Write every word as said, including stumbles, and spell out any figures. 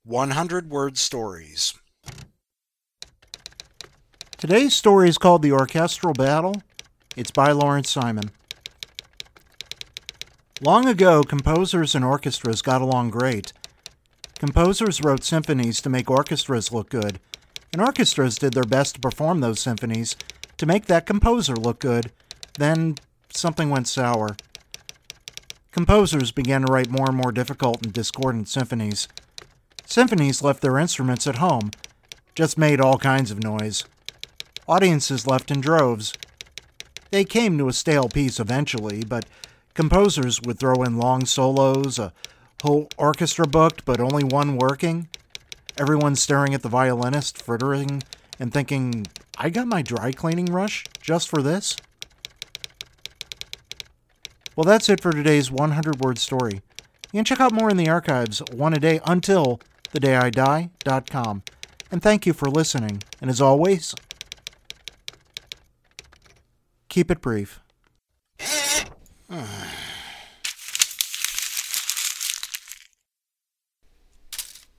one hundred word stories. Today's story is called The Orchestral Battle. It's by Lawrence Simon. Long ago, composers and orchestras got along great. Composers wrote symphonies to make orchestras look good, and orchestras did their best to perform those symphonies to make that composer look good. Then something went sour. Composers began to write more and more difficult and discordant symphonies. Symphonies left their instruments at home, just made all kinds of noise. Audiences left in droves. They came to a stale piece eventually, but composers would throw in long solos, a whole orchestra booked but only one working. Everyone staring at the violinist, frittering and thinking, I got my dry cleaning rush just for this? Well, that's it for today's one hundred word story. You can check out more in the archives, one a day until the day I die dot com. And thank you for listening. And as always, keep it brief.